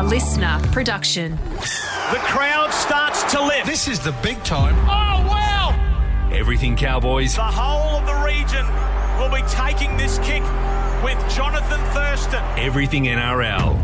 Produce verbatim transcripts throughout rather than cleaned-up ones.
listener production. The crowd starts to lift. This is the big time. Oh, wow! Everything Cowboys. The whole of the region will be taking this kick with Jonathan Thurston. Everything N R L.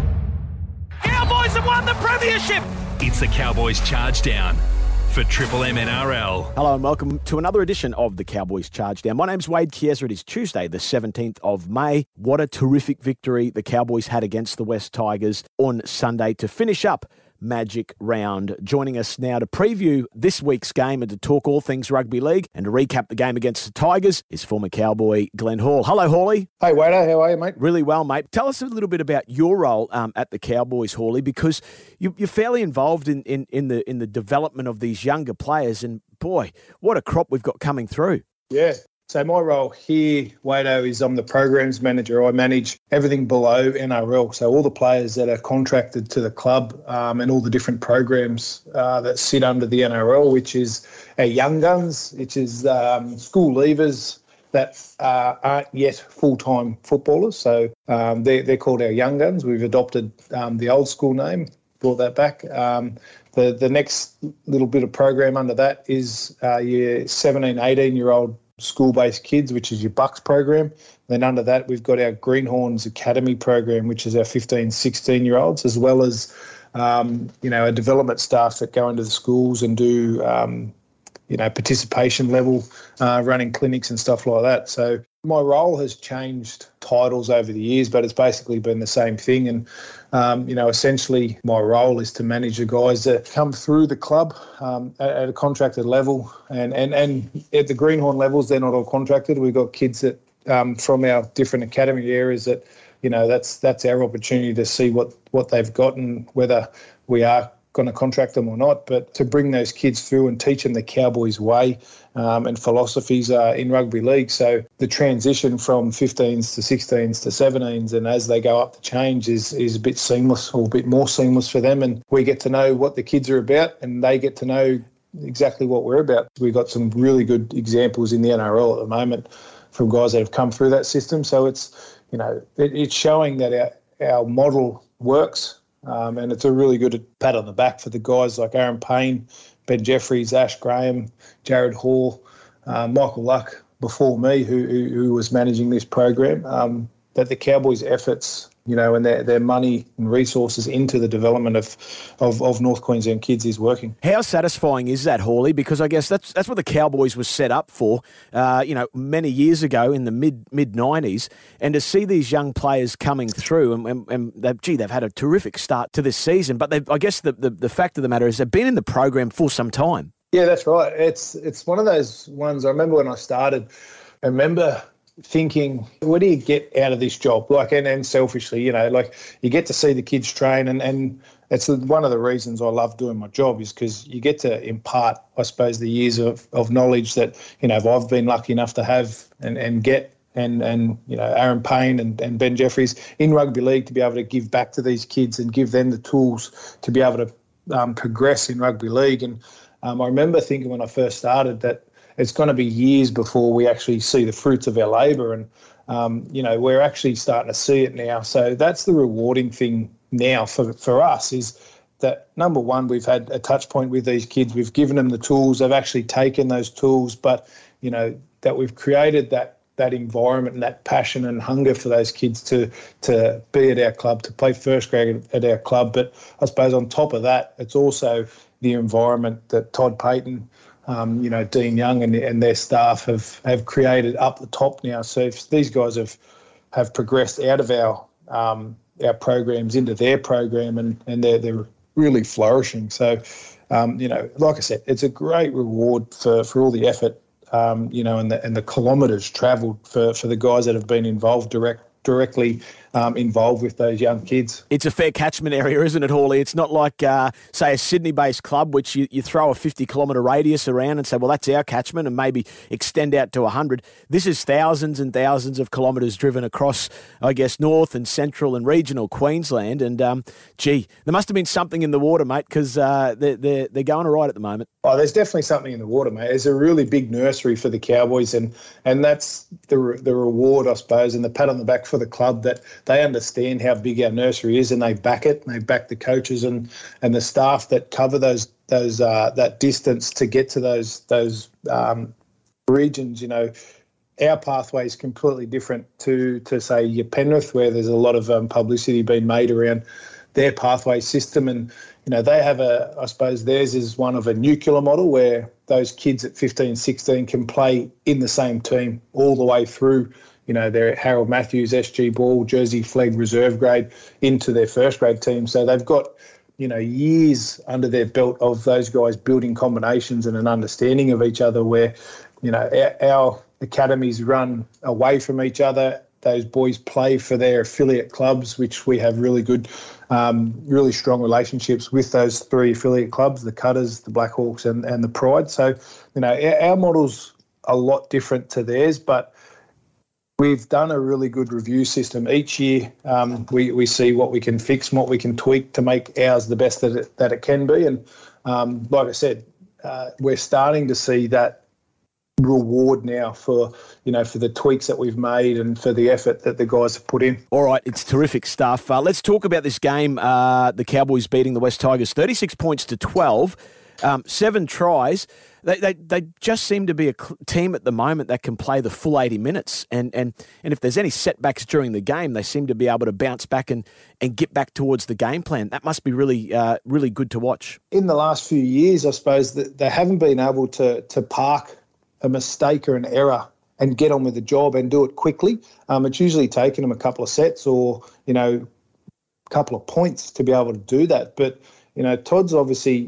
Cowboys have won the premiership. It's the Cowboys Charge Down for Triple M N R L. Hello and welcome to another edition of the Cowboys Charge Down. My name's Wade Chiesa. It is Tuesday, the seventeenth of May. What a terrific victory the Cowboys had against the West Tigers on Sunday to finish up Magic Round. Joining us now to preview this week's game and to talk all things rugby league and to recap the game against the Tigers is former Cowboy Glenn Hall. Hello, Hawley. Hey, Wader. How are you, mate? Really well, mate. Tell us a little bit about your role um, at the Cowboys, Hawley, because you, you're fairly involved in, in, in the in the development of these younger players, and boy, what a crop we've got coming through. Yeah. So my role here, Wado, is I'm the programs manager. I manage everything below N R L, so all the players that are contracted to the club um, and all the different programs uh, that sit under the N R L, which is our young guns, which is um, school leavers that uh, aren't yet full-time footballers. So um, they're, they're called our young guns. We've adopted um, the old school name, brought that back. Um, the, the next little bit of program under that is uh, your seventeen, eighteen-year-old school-based kids, which is your Bucks program. Then under that, we've got our Greenhorns Academy program, which is our fifteen, sixteen-year-olds, as well as, um, you know, a development staff that go into the schools and do, um, you know, participation level, uh, running clinics and stuff like that. So my role has changed titles over the years, but it's basically been the same thing. And, um, you know, essentially my role is to manage the guys that come through the club um, at, at a contracted level. And, and, and at the Greenhorn levels, they're not all contracted. We've got kids that um, from our different academy areas that, you know, that's that's our opportunity to see what, what they've got and whether we are going to contract them or not, but to bring those kids through and teach them the Cowboys way um, and philosophies uh, in rugby league. So the transition from fifteens to sixteens to seventeens, and as they go up the change, is is a bit seamless or a bit more seamless for them, and we get to know what the kids are about and they get to know exactly what we're about. We've got some really good examples in the N R L at the moment from guys that have come through that system. So it's, you know, it, it's showing that our, our model works. Um, and it's a really good pat on the back for the guys like Aaron Payne, Ben Jeffries, Ash Graham, Jared Hall, uh, Michael Luck before me, who, who, who was managing this program, um, that the Cowboys' efforts, you know, and their, their money and resources into the development of, of, of North Queensland kids is working. How satisfying is that, Hawley? Because I guess that's that's what the Cowboys was set up for, uh, you know, many years ago in the mid, mid-nineties, and to see these young players coming through, and, and, and they've, gee, they've had a terrific start to this season, but I guess the, the, the fact of the matter is they've been in the program for some time. Yeah, that's right. It's, it's one of those ones, I remember when I started, I remember thinking, what do you get out of this job? Like, and, and selfishly, you know, like you get to see the kids train, and, and it's one of the reasons I love doing my job is because you get to impart, I suppose, the years of, of knowledge that, you know, I've been lucky enough to have and, and get, and, and, you know, Aaron Payne and, and Ben Jeffries in rugby league to be able to give back to these kids and give them the tools to be able to um, progress in rugby league. And um, I remember thinking when I first started that it's going to be years before we actually see the fruits of our labour, and, um, you know, we're actually starting to see it now. So that's the rewarding thing now for, for us is that, number one, we've had a touch point with these kids. We've given them the tools. They've actually taken those tools, but, you know, that we've created that that environment and that passion and hunger for those kids to to be at our club, to play first grade at our club. But I suppose on top of that, it's also the environment that Todd Payton, Um, you know, Dean Young and, and their staff have, have created up the top now. So if these guys have have progressed out of our um, our programs into their program, and, and they're, they're really flourishing. So, um, you know, like I said, it's a great reward for, for all the effort, um, you know, and the, and the kilometres travelled for, for the guys that have been involved direct directly um, involved with those young kids. It's a fair catchment area, isn't it, Hawley? It's not like, uh, say, a Sydney-based club, which you, you throw a fifty-kilometre radius around and say, well, that's our catchment, and maybe extend out to one hundred. This is thousands and thousands of kilometres driven across, I guess, north and central and regional Queensland. And, um, gee, there must have been something in the water, mate, because uh, they're, they're, they're going all right at the moment. Oh, there's definitely something in the water, mate. There's a really big nursery for the Cowboys, and and that's the the reward, I suppose, and the pat on the back for the club that they understand how big our nursery is, and they back it. And they back the coaches and, and the staff that cover those those uh, that distance to get to those those um, regions. You know, our pathway is completely different to to say your Penrith, where there's a lot of um, publicity being made around their pathway system. And you know, they have a, I suppose theirs is one of a nuclear model where those kids at fifteen, sixteen can play in the same team all the way through. You know, they're Harold Matthews, S G Ball, Jersey Flegg reserve grade into their first grade team. So they've got, you know, years under their belt of those guys building combinations and an understanding of each other where, you know, our, our academies run away from each other. Those boys play for their affiliate clubs, which we have really good, um, really strong relationships with those three affiliate clubs, the Cutters, the Blackhawks and, and the Pride. So, you know, our, our model's a lot different to theirs, but we've done a really good review system. Each year um, we, we see what we can fix and what we can tweak to make ours the best that it, that it can be. And um, like I said, uh, we're starting to see that reward now for, you know, for the tweaks that we've made and for the effort that the guys have put in. All right, it's terrific stuff. Uh, let's talk about this game. Uh, the Cowboys beating the West Tigers thirty-six points to twelve, um, seven tries. They, they they just seem to be a team at the moment that can play the full eighty minutes. And and and if there's any setbacks during the game, they seem to be able to bounce back and, and get back towards the game plan. That must be really uh, really good to watch. In the last few years, I suppose, that they haven't been able to to park a mistake or an error and get on with the job and do it quickly. Um, it's usually taken them a couple of sets or, you know, a couple of points to be able to do that. But, you know, Todd's obviously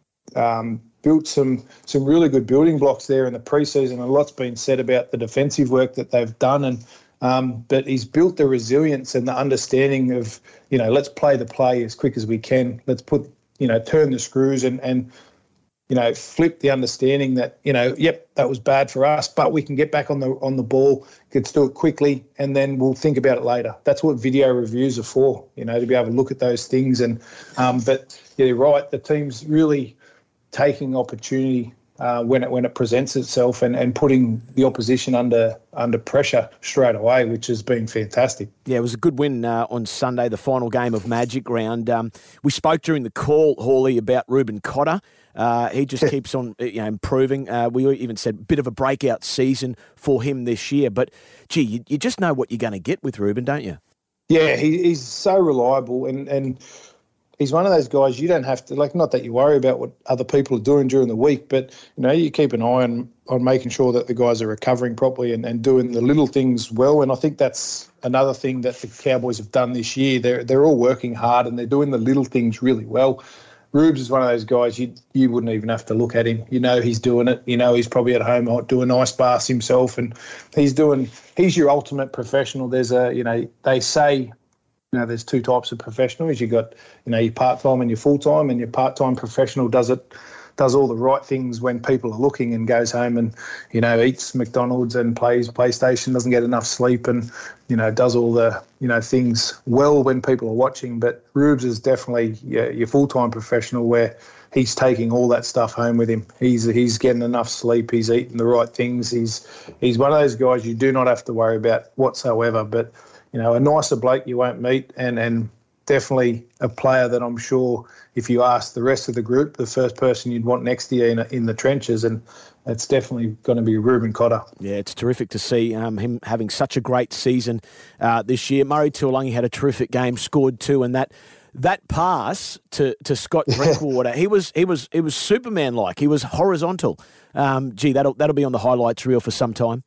um, built some some really good building blocks there in the preseason. A lot's been said about the defensive work that they've done, and um, but he's built the resilience and the understanding of, you know, let's play the play as quick as we can. Let's put, you know, turn the screws and, and you know, flip the understanding that, you know, yep, that was bad for us, but we can get back on the on the ball, let's do it quickly, and then we'll think about it later. That's what video reviews are for, you know, to be able to look at those things. And um, but yeah, you're right, the team's really taking opportunity uh, when it when it presents itself and, and putting the opposition under under pressure straight away, which has been fantastic. Yeah, it was a good win uh, on Sunday, the final game of Magic Round. Um, we spoke during the call, Hawley, about Reuben Cotter. Uh, he just keeps on, you know, improving. Uh, we even said bit of a breakout season for him this year. But, gee, you, you just know what you're going to get with Reuben, don't you? Yeah, he, he's so reliable, and, and he's one of those guys you don't have to, like, not that you worry about what other people are doing during the week, but, you know, you keep an eye on, on making sure that the guys are recovering properly and, and doing the little things well. And I think that's another thing that the Cowboys have done this year. They're, they're all working hard and they're doing the little things really well. Rubes is one of those guys you you wouldn't even have to look at him. You know he's doing it. You know he's probably at home doing ice baths himself, and he's doing. He's your ultimate professional. There's a you know they say, you know there's two types of professionals. You got you know your part time and your full time, and your part time professional does it. Does all the right things when people are looking and goes home and, you know, eats McDonald's and plays PlayStation, doesn't get enough sleep and, you know, does all the, you know, things well when people are watching. But Rubes is definitely your, your full-time professional where he's taking all that stuff home with him. He's he's getting enough sleep. He's eating the right things. He's he's one of those guys you do not have to worry about whatsoever. But, you know, a nicer bloke you won't meet and, and definitely a player that I'm sure if you ask the rest of the group, the first person you'd want next to you in, in the trenches, and it's definitely going to be Reuben Cotter. Yeah, it's terrific to see um, him having such a great season uh, this year. Murray Tuolangi had a terrific game, scored two, and that that pass to, to Scott Drinkwater, he was he was it was Superman like. He was horizontal. Um, gee, that'll that'll be on the highlights reel for some time.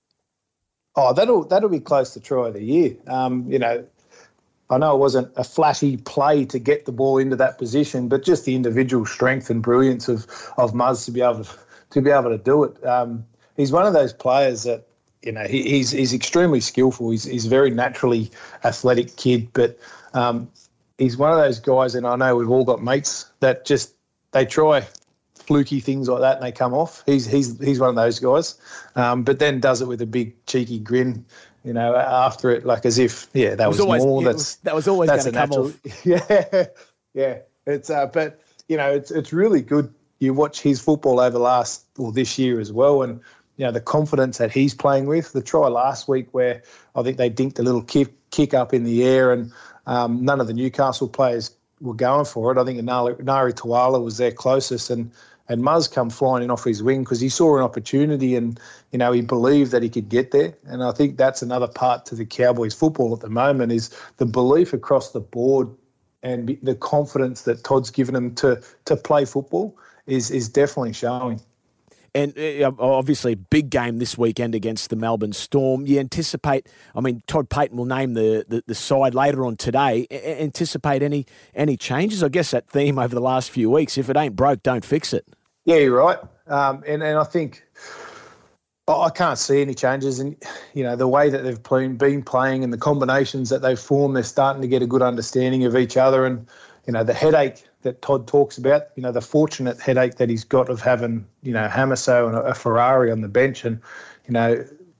Oh, that'll that'll be close to try of the year. Um, you know. I know it wasn't a flashy play to get the ball into that position, but just the individual strength and brilliance of of Muzz to be able to, to be able to do it. Um, he's one of those players that, you know, he, he's he's extremely skillful. He's he's a very naturally athletic kid, but um, he's one of those guys, and I know we've all got mates that just they try fluky things like that and they come off. He's he's he's one of those guys, um, but then does it with a big cheeky grin. You know, after it, like as if, yeah, that was, was always, more. That's was, that was always going to come natural, off. Yeah, yeah. It's uh, but you know, it's it's really good. You watch his football over the last or this year as well, and you know, the confidence that he's playing with. The try last week where I think they dinked a little kick, kick up in the air and um, none of the Newcastle players were going for it. I think Nari, Nari Tuala was their closest, and and Muzz come flying in off his wing because he saw an opportunity and, you know, he believed that he could get there. And I think that's another part to the Cowboys football at the moment is the belief across the board and the confidence that Todd's given them to to play football is is definitely showing. And uh, obviously, big game this weekend against the Melbourne Storm. You anticipate, I mean, Todd Payten will name the, the, the side later on today. A- anticipate any any changes? I guess that theme over the last few weeks, if it ain't broke, don't fix it. Yeah, you're right. Um, and, and I think I can't see any changes. And, you know, the way that they've been, been playing and the combinations that they've formed, they're starting to get a good understanding of each other. And, you know, the headache that Todd talks about, you know, the fortunate headache that he's got of having, you know, Hamaso and a, a Ferrari on the bench and, you know,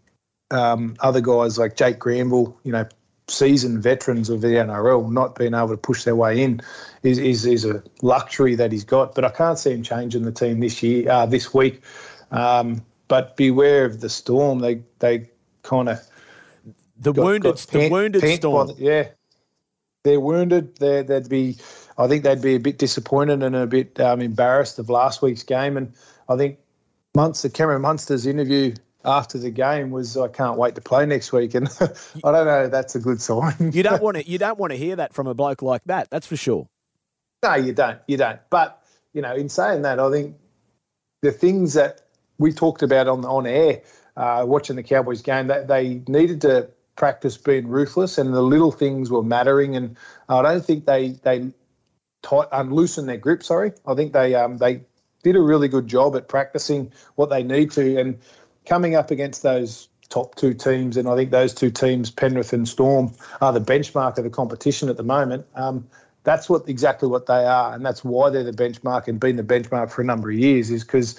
um, other guys like Jake Granville, you know, seasoned veterans of the N R L not being able to push their way in is is, is a luxury that he's got. But I can't see him changing the team this year, uh, this week. Um, but beware of the Storm. They they kind of the got, wounded got the pant, wounded pant Storm. The, yeah, they're wounded. They're, they'd be. I think they'd be a bit disappointed and a bit um, embarrassed of last week's game. And I think Munster, Cameron Munster's interview after the game was, I can't wait to play next week. And I don't know if that's a good sign. you don't want to you don't want to hear that from a bloke like that, that's for sure. No, you don't. You don't. But, you know, in saying that, I think the things that we talked about on on air, uh, watching the Cowboys game, that they needed to practice being ruthless and the little things were mattering. And I don't think they they tight, unloosen their grip, sorry. I think they um, they did a really good job at practicing what they need to and coming up against those top two teams, and I think those two teams, Penrith and Storm, are the benchmark of the competition at the moment. Um, that's what exactly what they are, and that's why they're the benchmark and been the benchmark for a number of years is because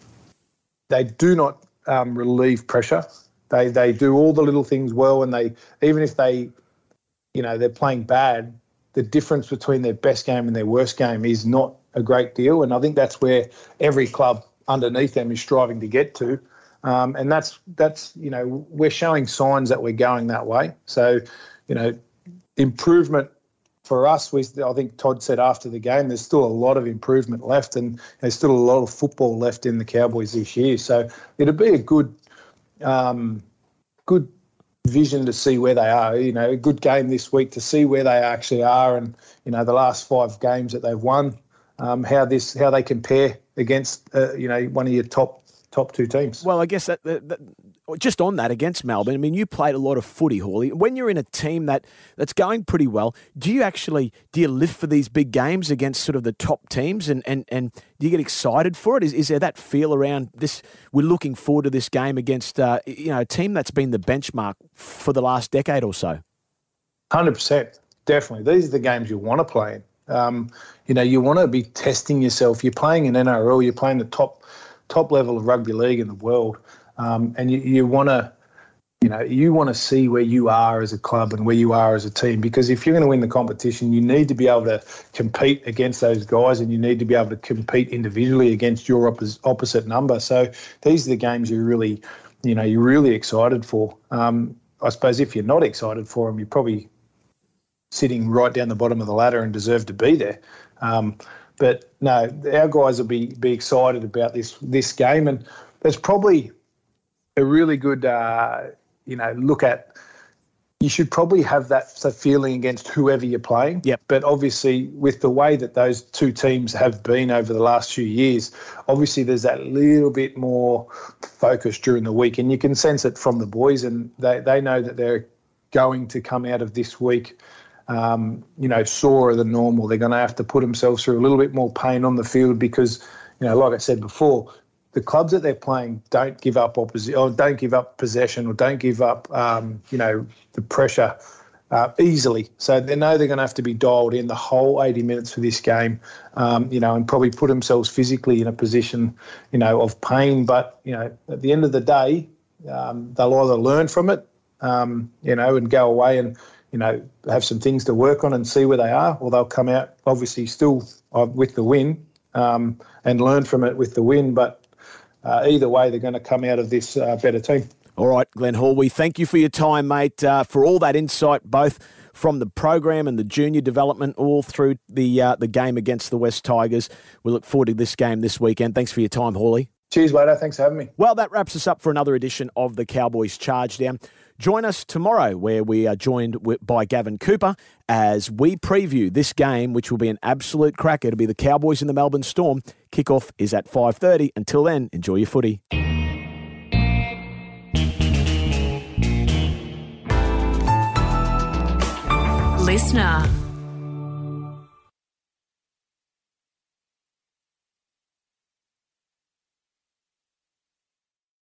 they do not um, relieve pressure. They they do all the little things well, and they even if they, you know, they're playing bad, the difference between their best game and their worst game is not a great deal. And I think that's where every club underneath them is striving to get to. Um, and that's, that's you know, we're showing signs that we're going that way. So, you know, improvement for us, we, I think Todd said after the game, there's still a lot of improvement left and there's still a lot of football left in the Cowboys this year. So it'll be a good, um, good vision to see where they are, you know, a good game this week to see where they actually are and, you know, the last five games that they've won, um, how this, how they compare against, uh, you know, one of your top, top two teams. Well, I guess that, that, that just on that against Melbourne, I mean, you played a lot of footy, Hawley. When you're in a team that, that's going pretty well, do you actually, do you live for these big games against sort of the top teams and, and, and do you get excited for it? Is, is there that feel around this, we're looking forward to this game against, uh, you know, a team that's been the benchmark for the last decade or so? one hundred percent, definitely. These are the games you want to play in. Um, you know, you want to be testing yourself. You're playing in N R L, you're playing the top top level of rugby league in the world, um, and you, you want to, you know, you want to see where you are as a club and where you are as a team. Because if you're going to win the competition, you need to be able to compete against those guys, and you need to be able to compete individually against your oppos- opposite number. So these are the games you're really, you know, you're really excited for. Um, I suppose if you're not excited for them, you're probably sitting right down the bottom of the ladder and deserve to be there. Um, But no, our guys will be be excited about this this game, and there's probably a really good, uh, you know, look at. You should probably have that feeling against whoever you're playing. Yep. But obviously, with the way that those two teams have been over the last few years, obviously there's that little bit more focus during the week, and you can sense it from the boys, and they they know that they're going to come out of this week. Um, you know, sorer than normal. They're going to have to put themselves through a little bit more pain on the field because, you know, like I said before, the clubs that they're playing don't give up opposi- or don't give up possession or don't give up, um, you know, the pressure uh, easily. So they know they're going to have to be dialed in the whole eighty minutes for this game, um, you know, and probably put themselves physically in a position, you know, of pain. But, you know, at the end of the day, um, they'll either learn from it, um, you know, and go away and, you know, have some things to work on and see where they are, or they'll come out obviously still uh, with the win um, and learn from it with the win. But uh, either way, they're going to come out of this uh, better team. All right, Glenn Hall, we thank you for your time, mate, uh, for all that insight, both from the program and the junior development all through the uh, the game against the West Tigers. We look forward to this game this weekend. Thanks for your time, Hawley. Cheers, Wado. Thanks for having me. Well, that wraps us up for another edition of the Cowboys Charge Down. Join us tomorrow where we are joined by Gavin Cooper as we preview this game, which will be an absolute cracker. It'll be the Cowboys and the Melbourne Storm. Kickoff is at five thirty. Until then, enjoy your footy. Listener.